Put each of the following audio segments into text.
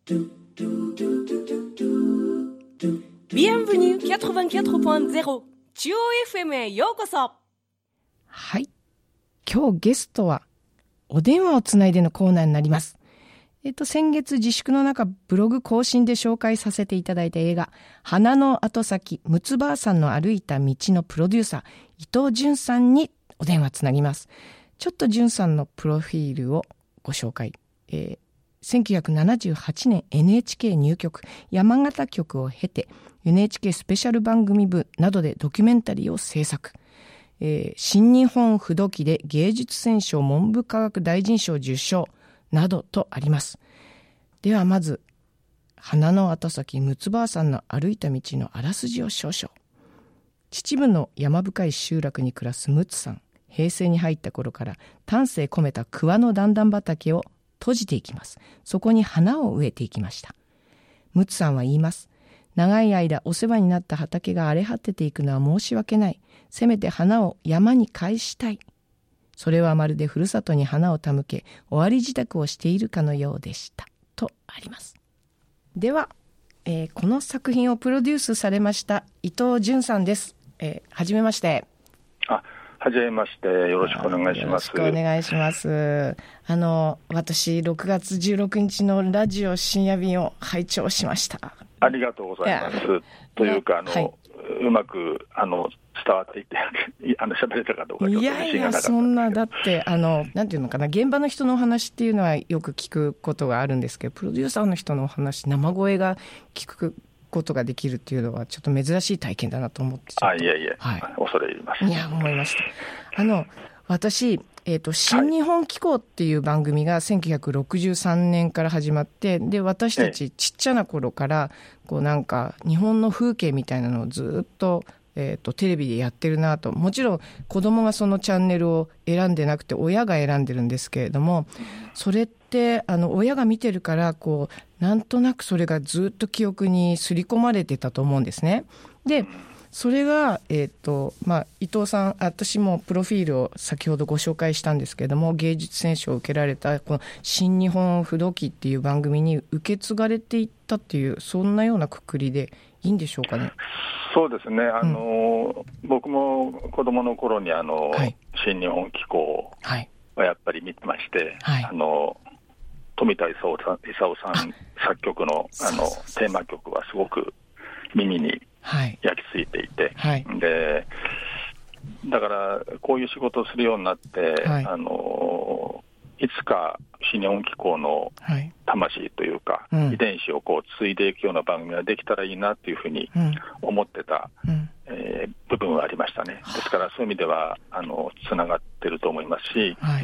Bienvenue 84.0 中央 FM へようこそ。 はい。今日ゲストはお電話をつないでのコーナーになります。先月自粛の中ブログ更新で紹介させていただいた映画花の後先むつばあさんの歩いた道のプロデューサー伊藤潤さんにお電話つなぎます。ちょっと潤さんのプロフィールをご紹介。1978年 NHK 入局山形局を経て NHK スペシャル番組部などでドキュメンタリーを制作。新日本不動記で芸術選奨文部科学大臣賞受賞などとあります。ではまず花の後先むつばあさんの歩いた道のあらすじを少々。秩父の山深い集落に暮らすむつさん。平成に入った頃から丹精込めた桑の段々畑を閉じていきます。そこに花を植えていきました。むつさんは言います。長い間お世話になった畑が荒れ果てていくのは申し訳ない。せめて花を山に返したい。それはまるでふるさとに花を手向け終わり支度をしているかのようでしたとあります。では、この作品をプロデュースされました伊藤潤さんです。はじめまして。 はじめまして。よろしくお願いします。 よろしくお願いします。私6月16日のラジオ深夜便を拝聴しました。 ありがとうございます。というかはい、うまく伝わっていって喋れたかどうかちょっと自信がなかった。いやいや、 そんな、だってなんていうのかな、現場の人のお話っていうのはよく聞くことがあるんですけど、プロデューサーの人のお話、生声が聞くことができるっていうのはちょっと珍しい体験だなと思って。 いやいや、はい、恐れ入ります。 いや、思いました。私新日本紀行っていう番組が1963年から始まって、で私たちちっちゃな頃からこうなんか日本の風景みたいなのをずっとテレビでやってるなと。もちろん子供がそのチャンネルを選んでなくて親が選んでるんですけれども、それって親が見てるからこうなんとなくそれがずっと記憶に刷り込まれてたと思うんですね。でそれが、伊藤さん、私もプロフィールを先ほどご紹介したんですけれども、芸術選奨を受けられたこの新日本不動記っていう番組に受け継がれていったっていう、そんなようなくくりでいいんでしょうかね。 そうですね。僕も子供の頃にはい、新日本紀行はやっぱり見てまして、はい、富田勲さん作曲のテーマ曲はすごく耳に焼き付いていて、はい、でだからこういう仕事をするようになって、はい、いつか新日本紀行の魂というか、はい、遺伝子をこう継いでいくような番組ができたらいいなというふうに思ってた、部分はありましたね。ですからそういう意味ではつながってると思いますし、はい、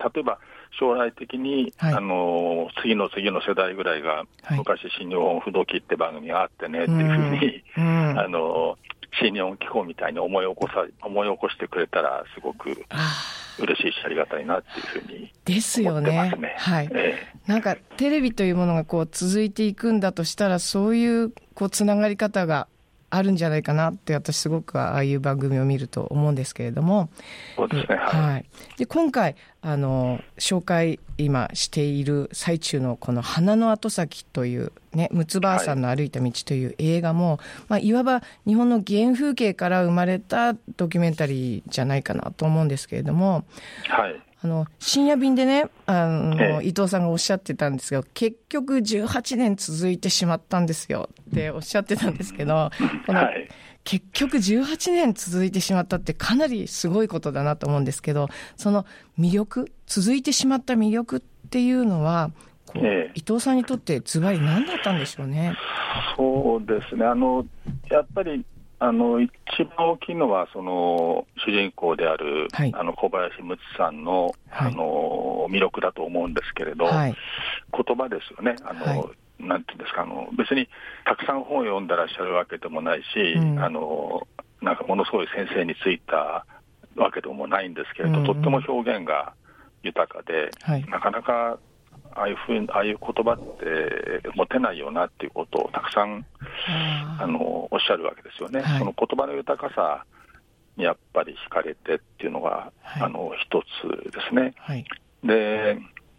例えば将来的に、はい、次の世代ぐらいが、はい、昔新日本不動記って番組があってねっていうふうに、新日本紀行みたいに思い起こしてくれたらすごく嬉しいしありがたいなっていうふうに思ってますね。 ですよね。はい。なんかテレビというものがこう続いていくんだとしたら、そういうこうつながり方があるんじゃないかなって私すごくああいう番組を見ると思うんですけれども。 そうですね。はい。 で今回紹介今している最中のこの花の後先というね、むつばあさんの歩いた道という映画も、いわば日本の原風景から生まれたドキュメンタリーじゃないかなと思うんですけれども、はい。深夜便でね、伊藤さんがおっしゃってたんですが、結局18年続いてしまったんですよっておっしゃってたんですけど、この、はい、結局18年続いてしまったってかなりすごいことだなと思うんですけど、その魅力、続いてしまった魅力っていうのはこう、伊藤さんにとってズバリ何だったんでしょうね。 そうですね。やっぱり一番大きいのはその主人公である、はい、小林むつさんの、はい、魅力だと思うんですけれど、はい、言葉ですよね。はい、なんていうんですか、別にたくさん本を読んでらっしゃるわけでもないし、なんかものすごい先生についたわけでもないんですけれど、とっても表現が豊かで、はい、なかなかああいう言葉って持てないよなっていうことをたくさんおっしゃるわけですよね。はい、その言葉の豊かさにやっぱり惹かれてっていうのが、はい、一つですね。はい、で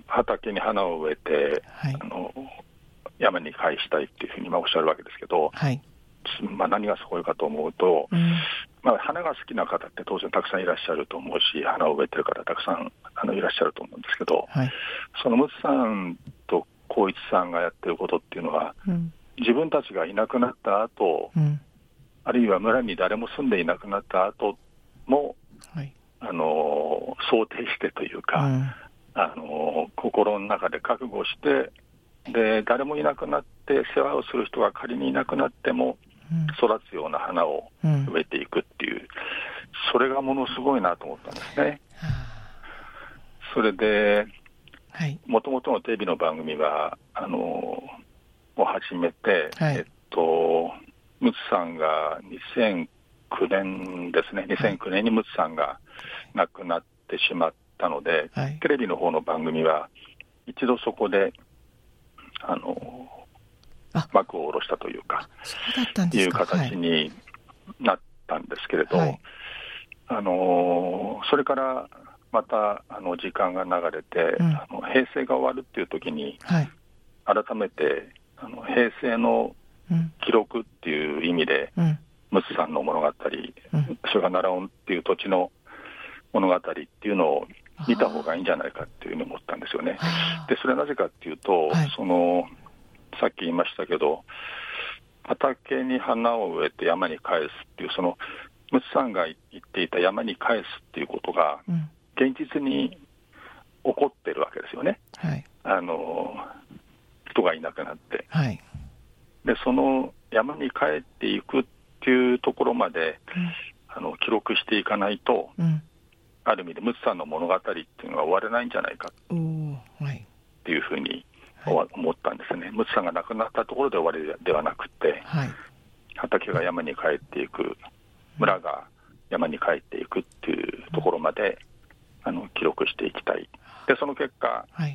畑に花を植えて、 はい、 山に返したいっていうふうにおっしゃるわけですけど、 はい、 何がすごいかと思うと、花が好きな方って当然たくさんいらっしゃると思うし、花を植えてる方たくさんいらっしゃると思うんですけど、 はい、 その陸奥さんと光一さんがやってることっていうのは、自分たちがいなくなった後、あるいは村に誰も住んでいなくなった後も、はい、想定してというか、心の中で覚悟して、で誰もいなくなって世話をする人が仮にいなくなっても育つような花を植えていくっていう、それがものすごいなと思ったんですね。それでもともとのテレビの番組はを始めて、はい、陸奥さんが2009年ですね、2009年に陸奥さんが亡くなってしまったので、はい、テレビの方の番組は一度そこで幕を下ろしたというか、いう形になったんですけれど、はい、それからまた時間が流れて、平成が終わるっていう時に、はい、改めて平成の記録っていう意味で、陸奥さんの物語、それが奈良尾っていう土地の物語っていうのを見た方がいいんじゃないかっていうふうに思ったんですよね。でそれはなぜかっていうと、はい、さっき言いましたけど、畑に花を植えて山に返すっていう、陸奥さんが言っていた山に返すっていうことが、現実に起こってるわけですよね。はい、人がいなくなって、はい、でその山に帰っていくっていうところまで、記録していかないと、ある意味で陸奥さんの物語っていうのが終われないんじゃないかっていうふうに思ったんですね。陸奥さんが亡くなったところで終わりではなくて、はい、畑が山に帰っていく、村が山に帰っていくっていうところまで記録していきたい。でその結果、はい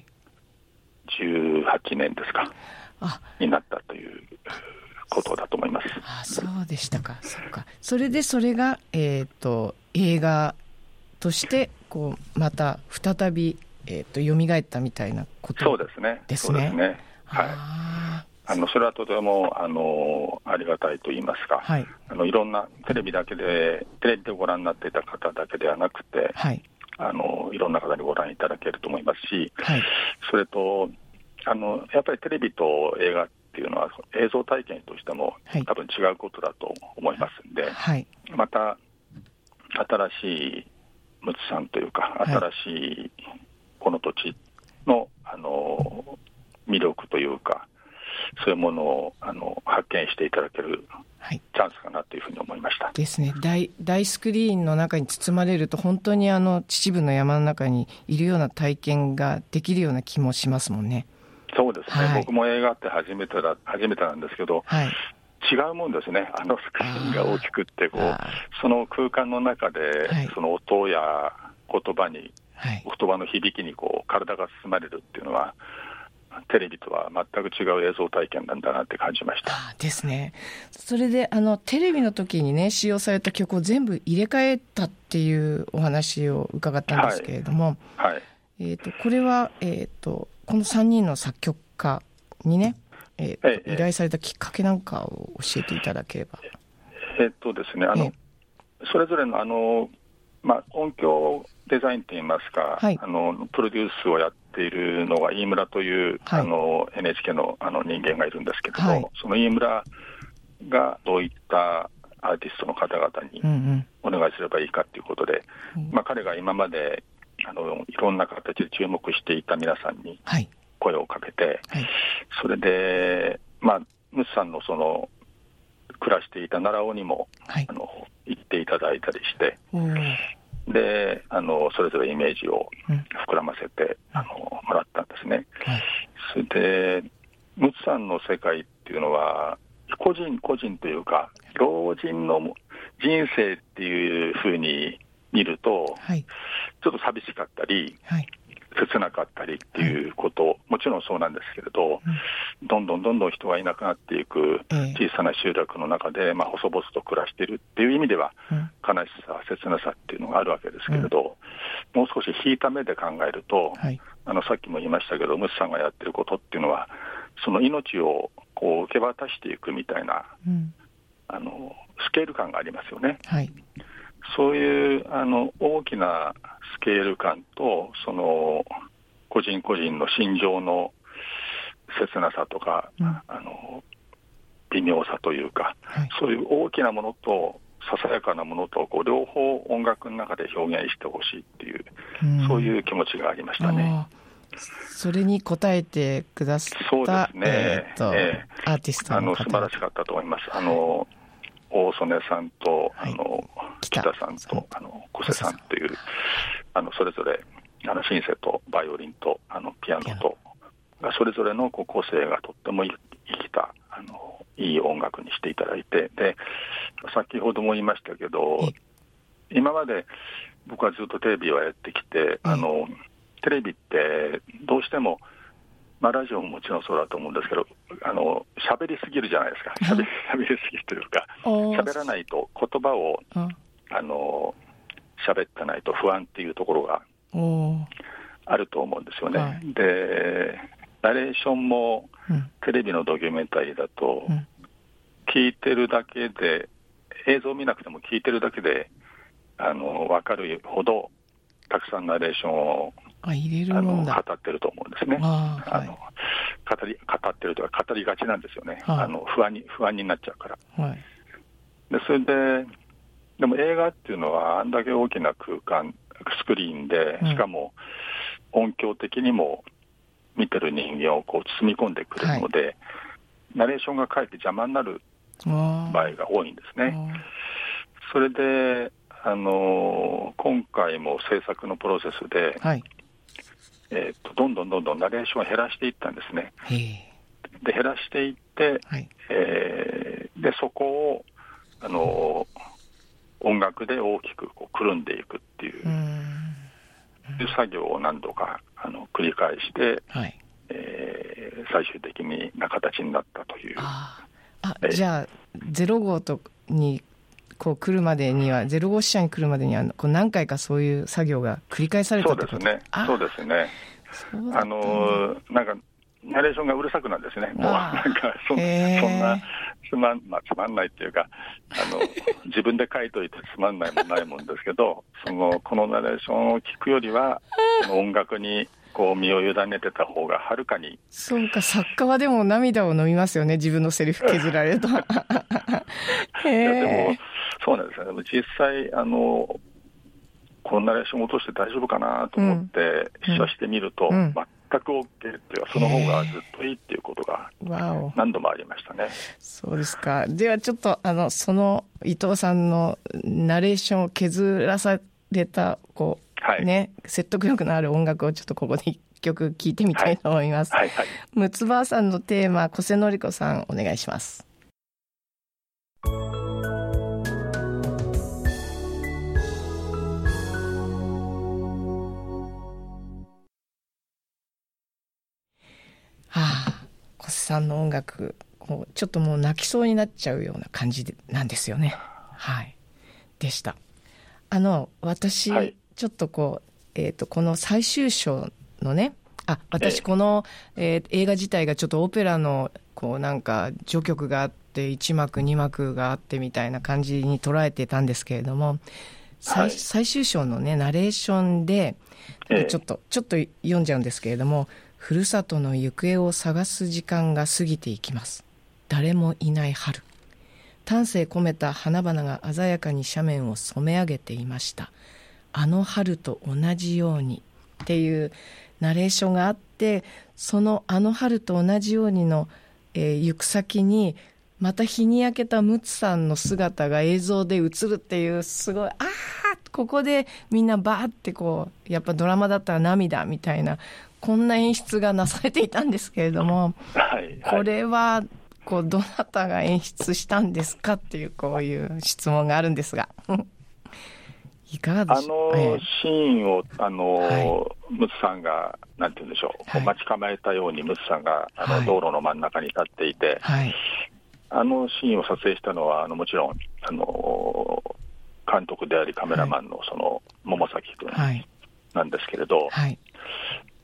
、18年ですかになったということだと思います。 そうでしたか。そうか。それでそれが、映画としてまた再び、蘇ったみたいなことですね。 そうですね。はい。それはとてもありがたいと言いますか、はい、いろんなテレビでご覧になっていた方だけではなくて、はい、いろんな方にご覧いただけると思いますし、はい、それとやっぱりテレビと映画っていうのは映像体験としても多分違うことだと思いますんで、はい、また新しい陸奥さんというか、新しいこの土地の、魅力というか、そういうものを発見していただけるチャンスかなというふうに思いました。 ですね。大スクリーンの中に包まれると、本当に秩父の山の中にいるような体験ができるような気もしますもんね。 そうですね。はい、僕も映画って初めてなんですけど、はい、違うもんですね。スクリーンが大きくってその空間の中で、はい、その音や言葉の響きに体が包まれるっていうのは、テレビとは全く違う映像体験なんだなって感じました。 ですね。それでテレビの時にね、使用された曲を全部入れ替えたっていうお話を伺ったんですけれども、はいはい、これは、この3人の作曲家にね、依頼されたきっかけなんかを教えていただければ。 ですね、それぞれの音響デザインといいますか、はい、プロデュースをやっているのが飯村という、はい、NHK の人間がいるんですけれども、はい、その飯村がどういったアーティストの方々にお願いすればいいかということで、彼が今までいろんな形で注目していた皆さんに声をかけて、はい、それで陸奥さんの暮らしていた奈良尾にも、はい、行っていただいたりして、でそれぞれイメージを膨らませて、もらったんですね。はい、それで陸奥さんの世界っていうのは個人というか老人の人生っていうふうに見ると、はい、ちょっと寂しかったり、はい、切なかったりっていうこと、もちろんそうなんですけれど、どんどん人がいなくなっていく小さな集落の中で、細々と暮らしているっていう意味では、悲しさ切なさっていうのがあるわけですけれど、もう少し引いた目で考えると、 さっきも言いましたけど、ムツさんがやってることっていうのは、その命をこう受け渡していくみたいな、スケール感がありますよね。 はい、 そういう大きなスケール感と、その個人個人の心情の切なさとか、微妙さというか、はい、そういう大きなものとささやかなものと両方音楽の中で表現してほしいっていう、そういう気持ちがありましたね。 それに応えてくださった、 そうですね、 アーティストの方素晴らしかったと思います。大曽根さんと、はい、北さんと小瀬さんという、それぞれシンセとバイオリンとピアノとがそれぞれの個性がとっても生きたいい音楽にしていただいて、で先ほども言いましたけど、今まで僕はずっとテレビをやってきて、テレビってどうしても、ラジオももちろんそうだと思うんですけど、喋りすぎるじゃないですか。喋りすぎるというか、喋らないと、言葉を喋ってないと不安っていうところがあると思うんですよね。でナレーションもテレビのドキュメンタリーだと、聞いてるだけで、映像を見なくても聞いてるだけで分かるほどたくさんナレーションを入れるもんだ語ってると思うんですね。語ってるというか語りがちなんですよね。不安になっちゃうから。でそれでも映画っていうのはあんだけ大きな空間、スクリーンで、しかも音響的にも見てる人間を包み込んでくるので、ナレーションがかえって邪魔になる場合が多いんですね。それで今回も制作のプロセスで、どんどんナレーションを減らしていったんですね。で減らしていって、でそこを音楽で大きくくるんでいくっていう作業を何度か繰り返して、最終的な形になったという。 じゃあ0号に来るまでには、0号支社に来るまでには何回かそういう作業が繰り返されたってこと？ そうですね。なんかナレーションがうるさくなんですね。もうなんかそんなつまんないっていうか、自分で書いといてつまんないもないもんですけど、このナレーションを聞くよりは音楽に身を委ねてた方がはるかに。 そうか、作家はでも涙を飲みますよね、自分のセリフ削られると。 いやでもそうなんですよね。実際このナレーションを落として大丈夫かなと思って試写してみると、全く OK っていうか、その方がずっといいっていうことが何度もありましたね。 そうですか。ではちょっとその伊藤さんのナレーションを削らされた説得力のある音楽をちょっとここで一曲聴いてみたいと思います。ムツバーさんのテーマ、小瀬典子さんお願いします。小瀬さんの音楽、ちょっともう泣きそうになっちゃうような感じなんですよね。でした。私、ちょっとこの最終章のね、私この、映画自体がちょっとオペラのなんか序曲があって1幕2幕があってみたいな感じに捉えてたんですけれども、最終章のねナレーションでちょっと読んじゃうんですけれども、ふるさとの行方を探す時間が過ぎていきます。誰もいない春。丹精込めた花々が鮮やかに斜面を染め上げていました。あの春と同じようにっていうナレーションがあって、そのあの春と同じようにの、行く先にまた日に焼けたムツさんの姿が映像で映るっていう、すごいここでみんなバーってやっぱドラマだったら涙みたいな、こんな演出がなされていたんですけれども、これはどなたが演出したんですかっていうこういう質問があるんですがいかがでしょう。 シーンをムツさんがなんて言うんでしょう、待ち構えたようにムツさんが道路の真ん中に立っていて、あのシーンを撮影したのはもちろん監督でありカメラマンのその桃崎君なんですけれど、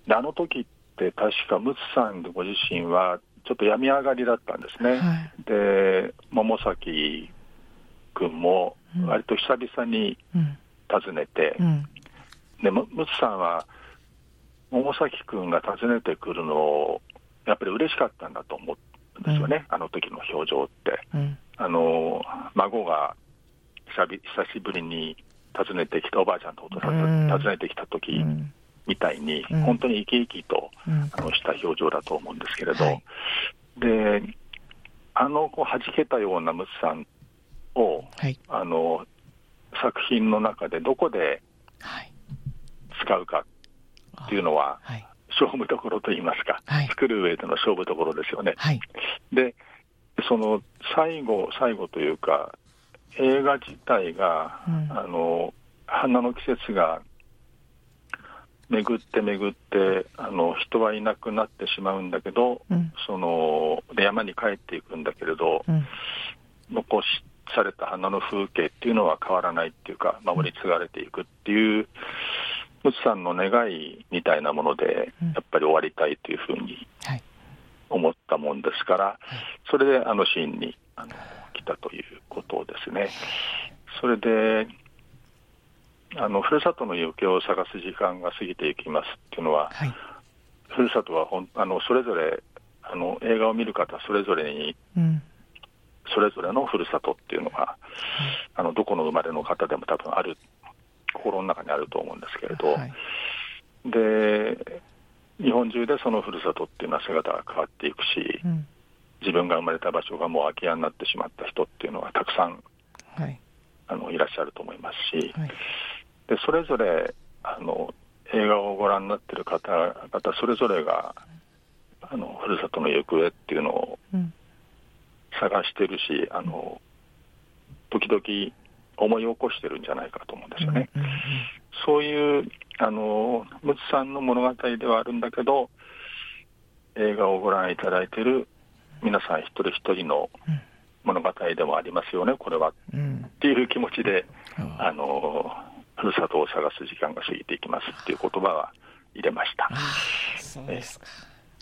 であの時って確かムツさんご自身はちょっと病み上がりだったんですね、はい、で桃崎君も割と久々に訪ねて、でムツさんは桃崎君が訪ねてくるのをやっぱり嬉しかったんだと思うんですよね、あの時の表情って、孫が久しぶりに訪ねてきた、おばあちゃんと訪ねてきた時みたいに、本当に生き生きとした表情だと思うんですけれど、はい、で弾けたようなムツさんを、はい、作品の中でどこで使うかっていうのは、はい、勝負どころといいますか、はい、作る上での勝負どころですよね、はい、でその最後というか映画自体が、花の季節が巡って人はいなくなってしまうんだけど、で山に帰っていくんだけれど、残された花の風景っていうのは変わらないっていうか、守り継がれていくっていうムツさんの願いみたいなものでやっぱり終わりたいというふうに思ったもんですから、それであのシーンに来たということですね。それでふるさとの行方を探す時間が過ぎていきますっていうのは、はい、ふるさとはそれぞれ映画を見る方それぞれに、それぞれのふるさとっていうのが、どこの生まれの方でも多分ある、心の中にあると思うんですけれど、はい、で日本中でそのふるさとっていうのは姿が変わっていくし、自分が生まれた場所がもう空き家になってしまった人っていうのはたくさん、はい、いらっしゃると思いますし、はい、でそれぞれ映画をご覧になっている方々それぞれがふるさとの行方っていうのを探しているし、時々思い起こしてるんじゃないかと思うんですよね、そういうムツさんの物語ではあるんだけど、映画をご覧いただいている皆さん一人一人の物語でもありますよね、これは、っていう気持ちでふるさとを探す時間が過ぎていきますっていう言葉は入れました。 そうですか。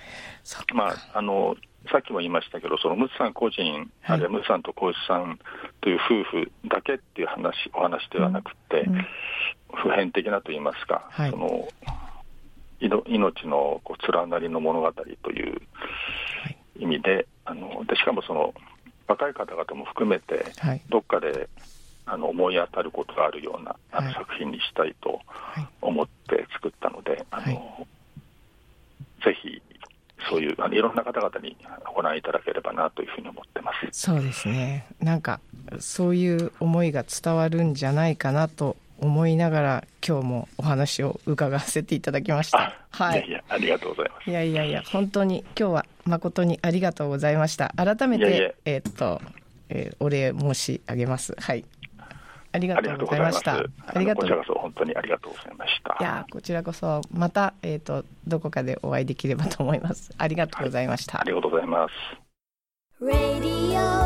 さっきも言いましたけど、そのムツさん個人、あるいはムツさんと浩一さんという夫婦だけっていうお話ではなくて、普遍的なといいますか、はい、その命の連なりの物語という意味で、でしかもその若い方々も含めて、どっかで思い当たることがあるような作品にしたいと思って作ったので、ぜひそういういろんな方々にご覧いただければなというふうに思ってます。 そうですね、なんかそういう思いが伝わるんじゃないかなと思いながら今日もお話を伺わせていただきました。 はい、いやありがとうございます。 いや本当に今日は誠にありがとうございました。改めてお礼申し上げます。はい、ありがとうございました。こちらこそ本当にありがとうございました。 いやこちらこそまた、どこかでお会いできればと思います。ありがとうございました。 ありがとうございます。